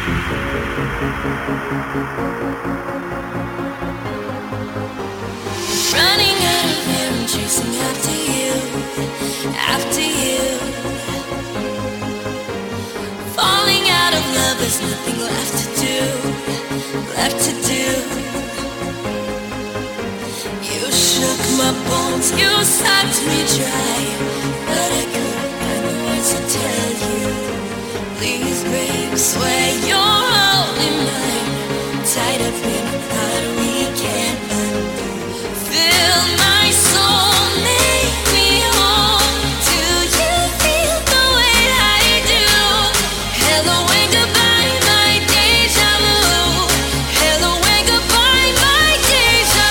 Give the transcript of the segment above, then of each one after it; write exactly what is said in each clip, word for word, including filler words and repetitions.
Running out of air and chasing after you, after you. Falling out of love, there's nothing left to do, left to do. You shook my bones, you sucked me dry, but I couldn't find the words to tell you. Please, babe, swear you're holding mine, tied up in a knot we can't undo. Fill my soul, make me whole. Do you feel the way I do? Hello and goodbye, my deja vu. Hello and goodbye, my deja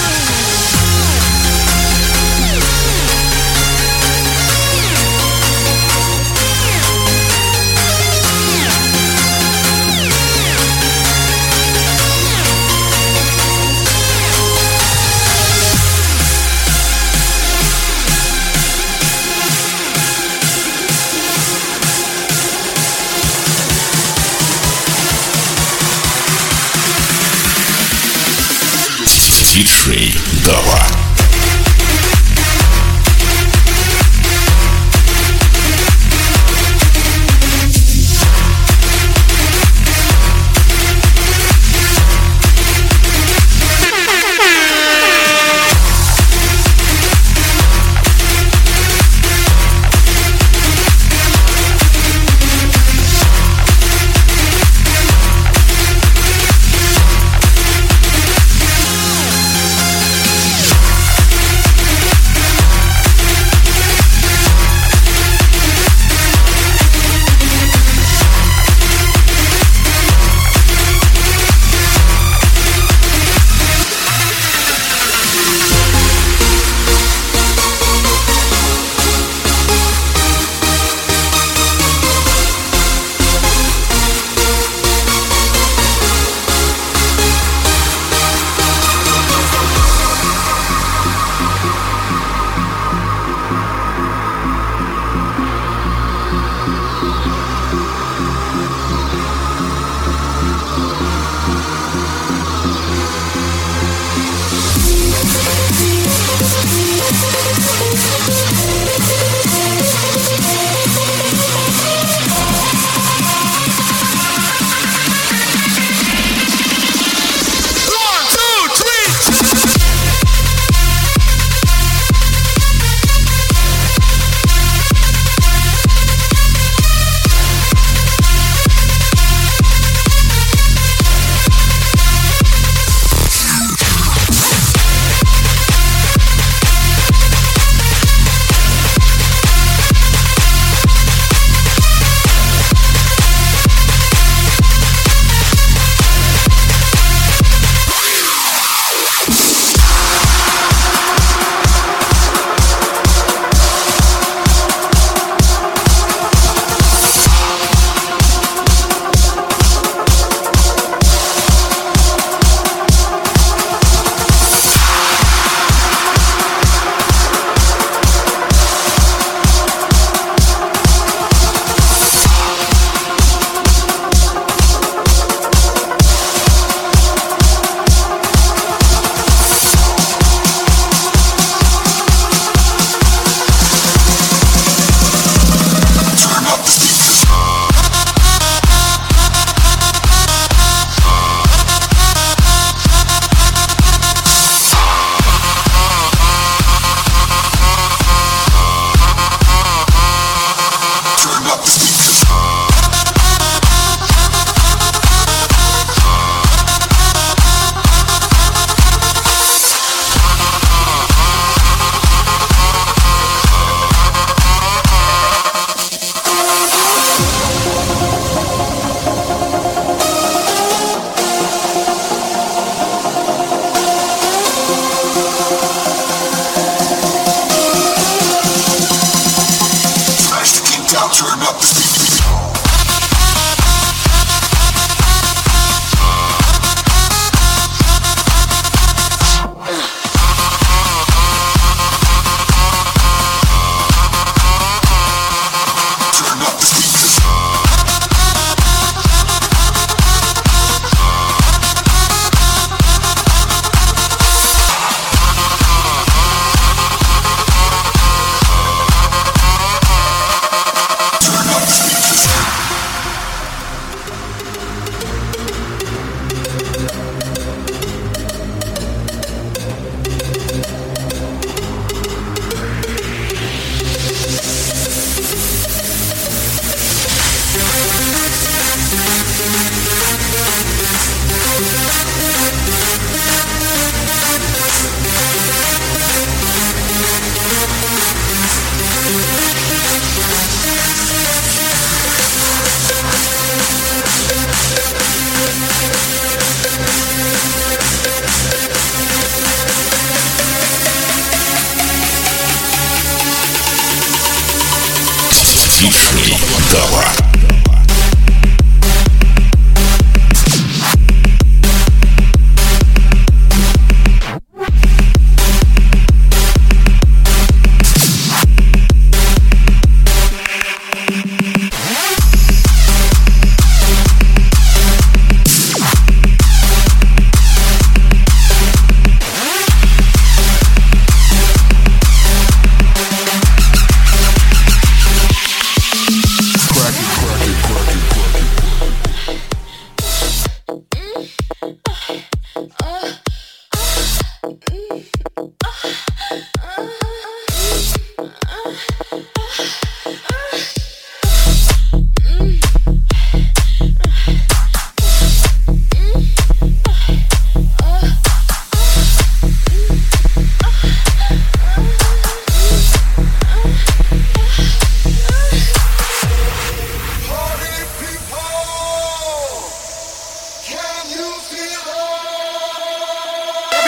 диджей Дава.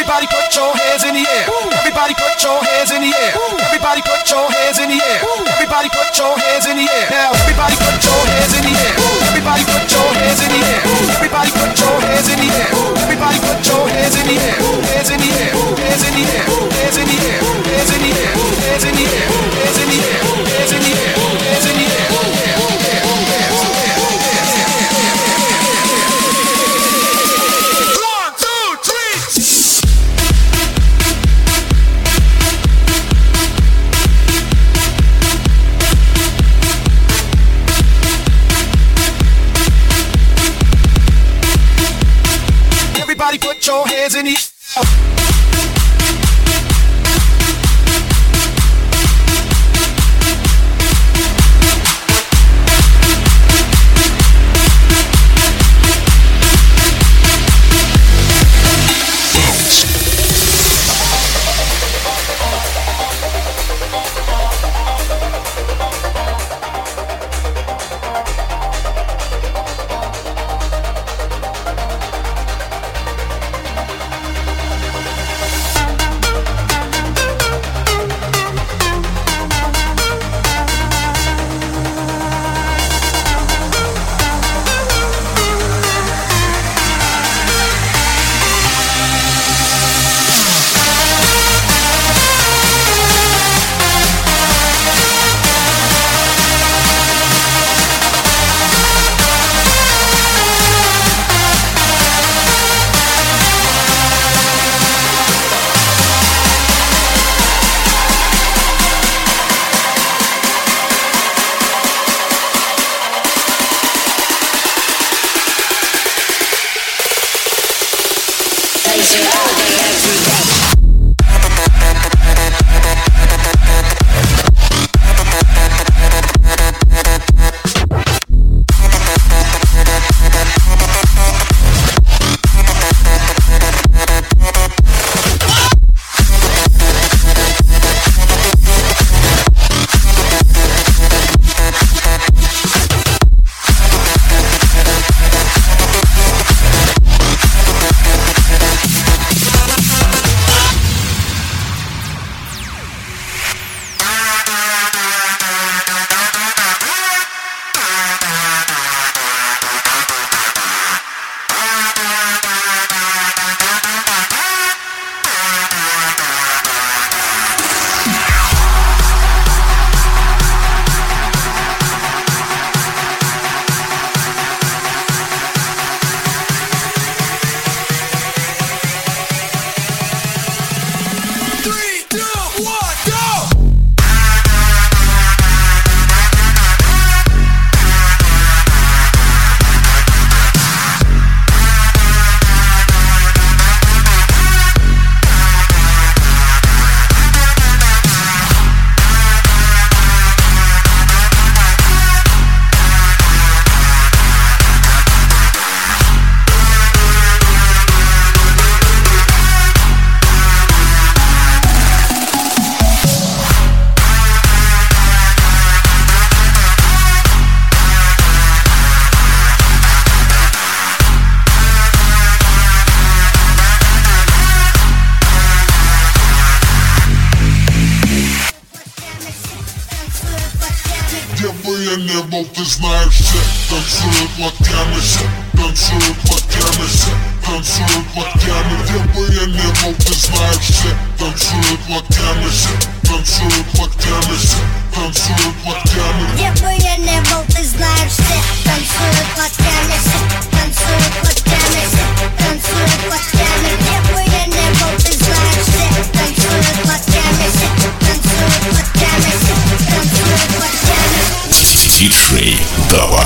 Everybody put your hands in the air. Everybody put your hands in the air. Everybody put your hands in the air. Everybody put your hands in the air. Now everybody put your hands in the air. Everybody put your hands in the air. Everybody put your hands in the air. Everybody put your hands in the air. Hands in the air. Hands in the air. Hands in the air. Hands in the air. Hands in the air. Hands in the air. Hands in the air. Hands in the air. Everybody put your hands in the air. небо, ты знаешь все. Танцуют локтями все, танцуют локтями все, танцуют локтями. Где бы я не был, ты знаешь все. Танцуют локтями все, танцуют локтями все, танцуют локтями. Где бы я не был, ты знаешь все. Танцуют локтями все, танцуют локтями все, танцуют локтями. Где бы я не был, ты знаешь все. Танцуют локтями все, танцуют локтями все, танцуют локтями. Диджей Дава.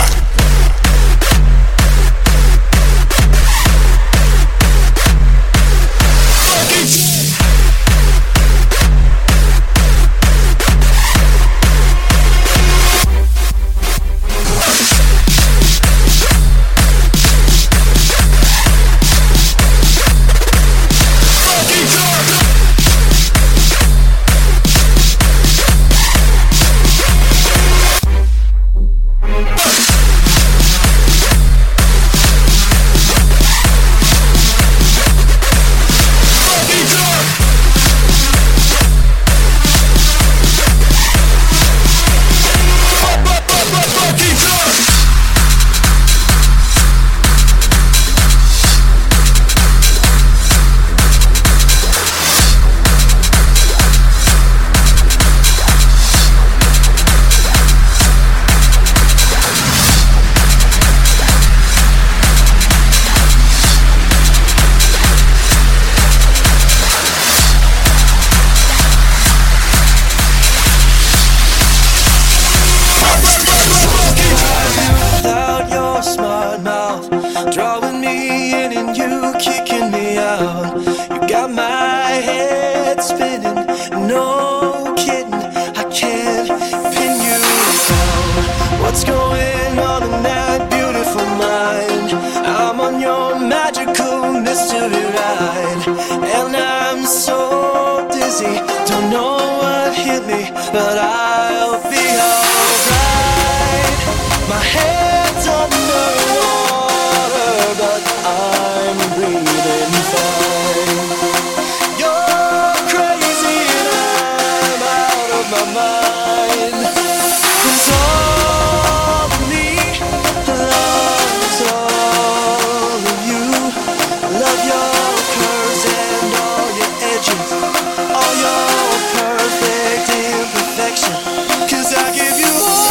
drawing me in and you kicking me out. You got my head spinning, no kidding, I can't pin you down. What's going on in that beautiful mind? I'm on your magical mystery ride, and I'm so dizzy, don't know what hit me, but I'll be alright. My head's underwater, but I'm breathing fine. You're crazy and I'm out of my mind. 'Cause all of me loves all of you. Love your curves and all your edges, all your perfect imperfection. 'Cause I give you all.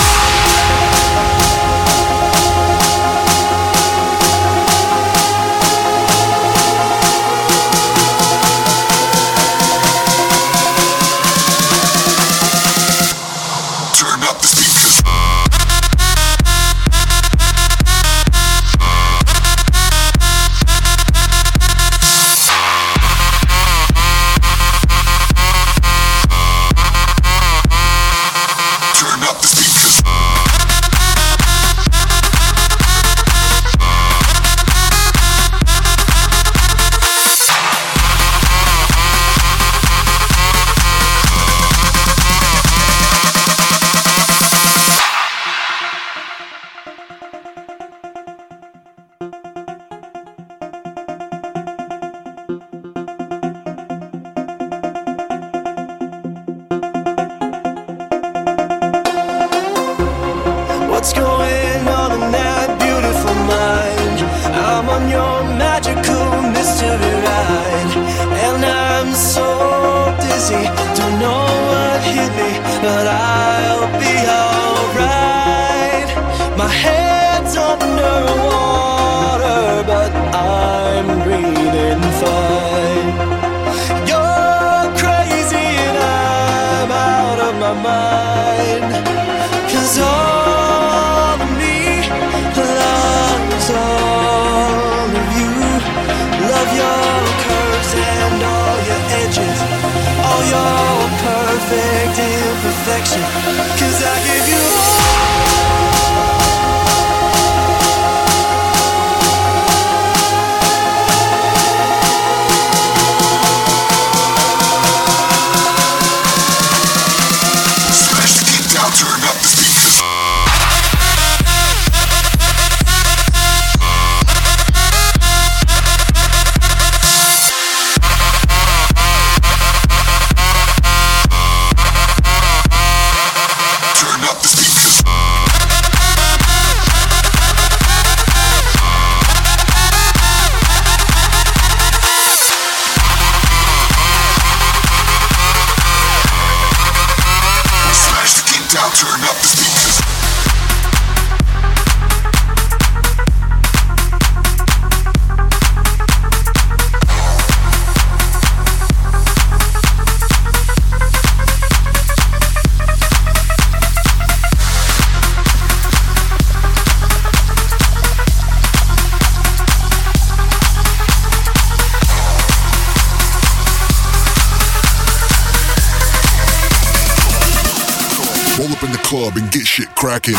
What's going on in that beautiful mind? I'm on your magical mystery ride, and I'm so dizzy, don't know what hit me, but I'll be alright. My head's underwater, but I'm breathing fine. You're crazy and I'm out of my mind. 'Cause all of me loves all of you. Love your curves and all your edges, all your perfect imperfection. 'Cause I give you Roll up in the club and get shit cracking.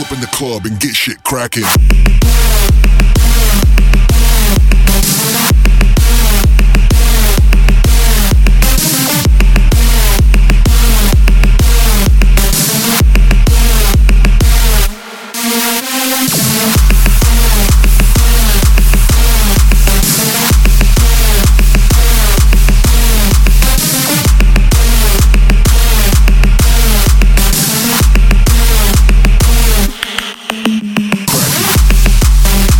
up in the club and get shit cracking. Crack it.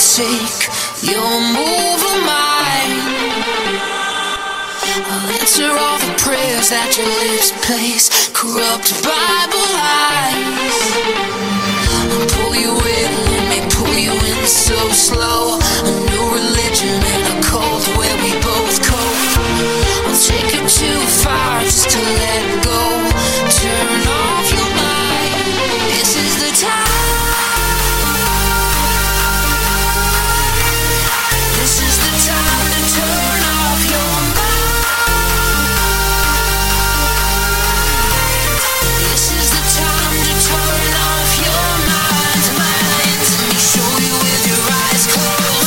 take your move of mine. I'll answer all the prayers that your lips place, corrupt Bible lies. I'll pull you in, let me pull you in so slow. A new religion and a cult where we both cope. I'll take it too far just to let go. Turn off your mind. This is the time. This is the time to turn off your mind. This is the time to turn off your mind. Mind. Let me show you with your eyes closed.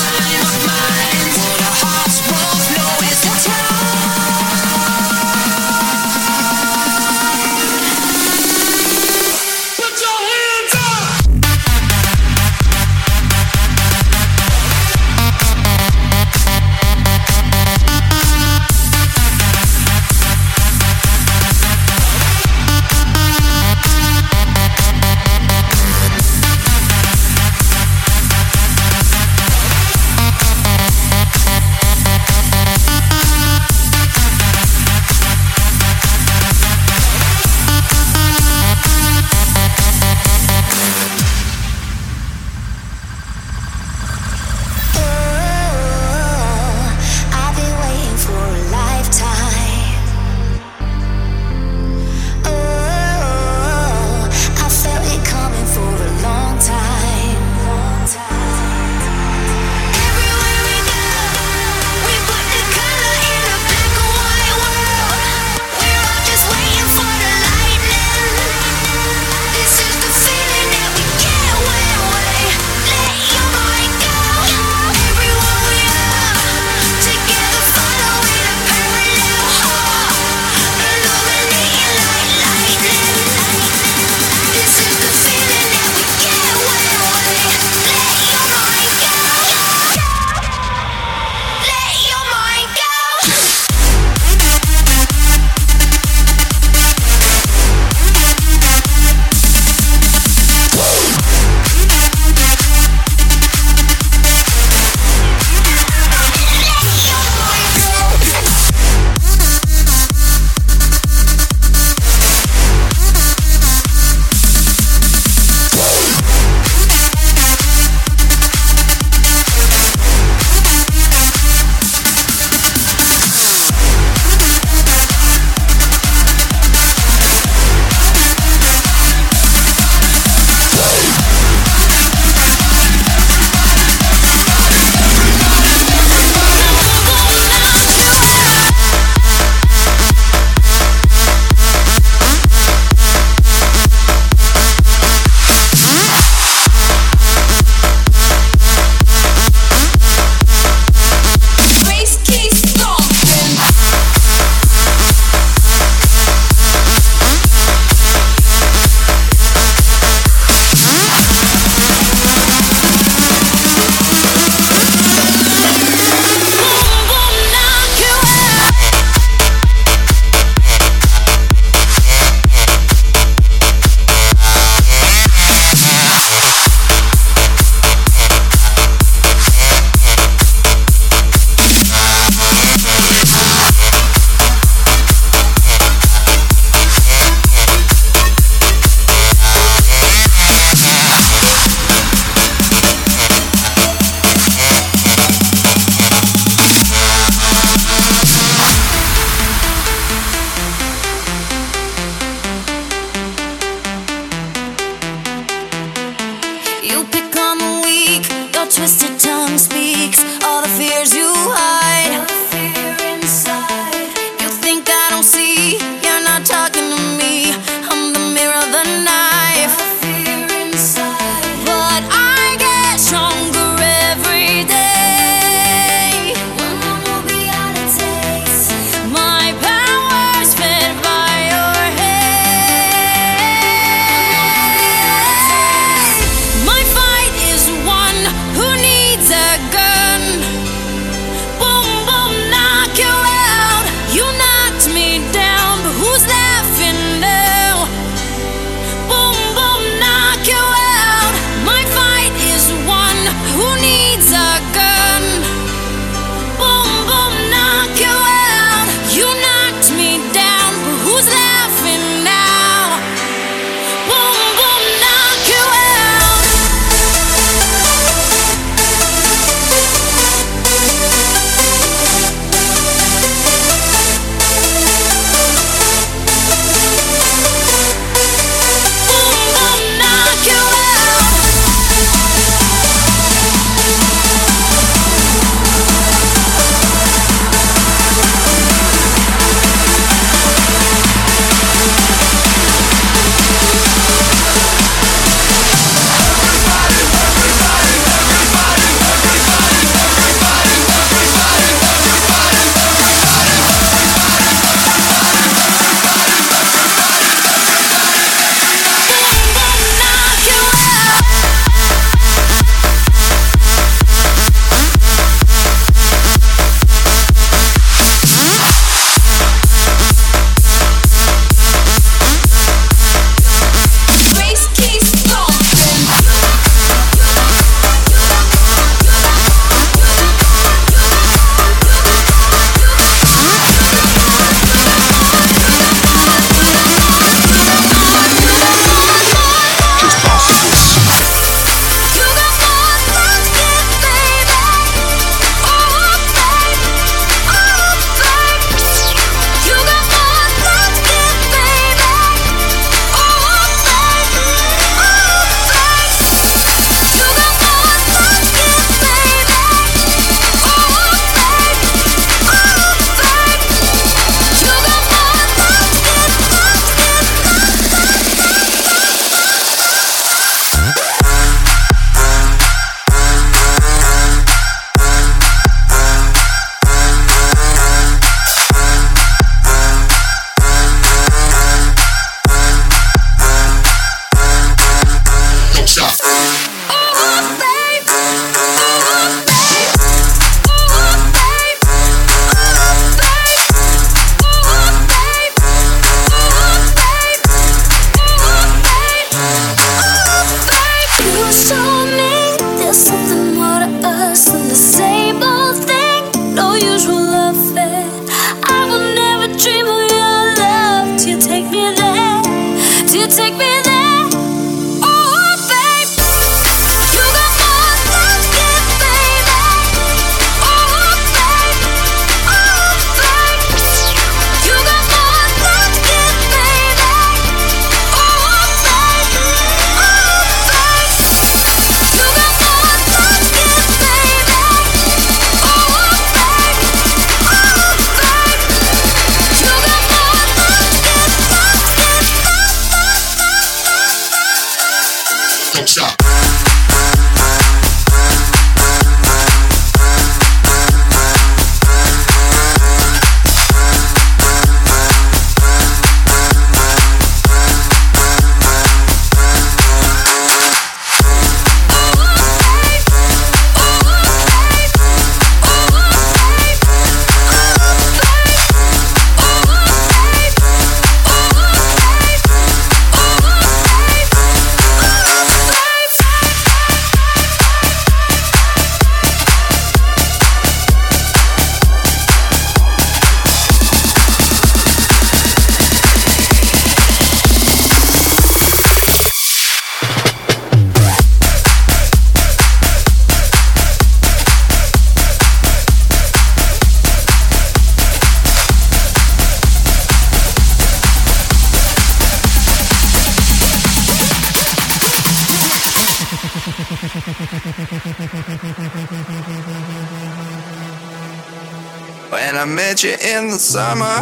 When I met you in the summer,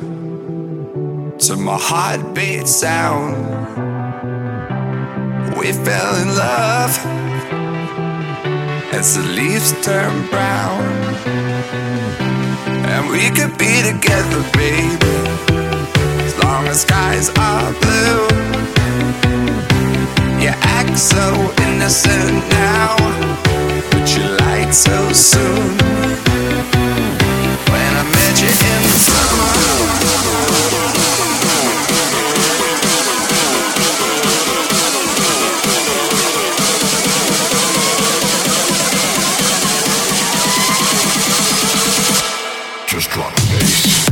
to my heartbeat sound, we fell in love as the leaves turn brown. And we could be together, baby, as long as skies are blue. You act so innocent now, but you lied so soon. When I met you in the summer, just drop the bass.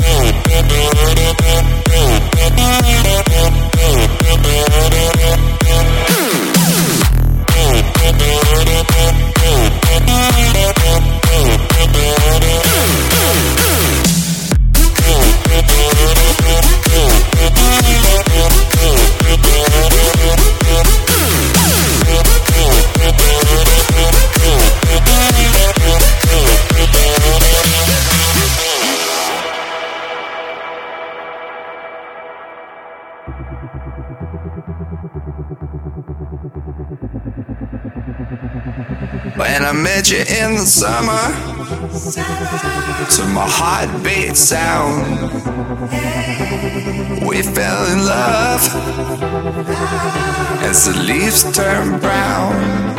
when I met you in the summer, to my heartbeat sound, we fell in love as the leaves turn brown.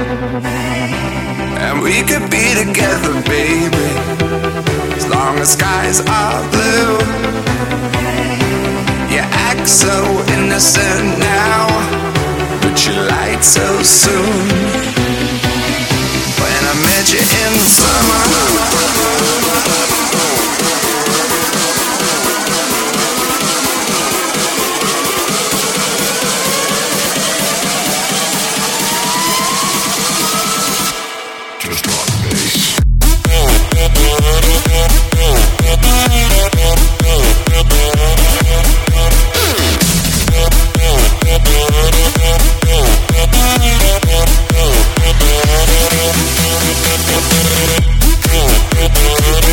And we could be together, baby, as long as skies are blue. You act so innocent now, but you lied so soon. When I met you in the summer, Just drop the bass. We'll be right back.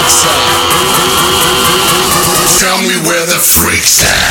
freaks at? Tell me where the freaks at.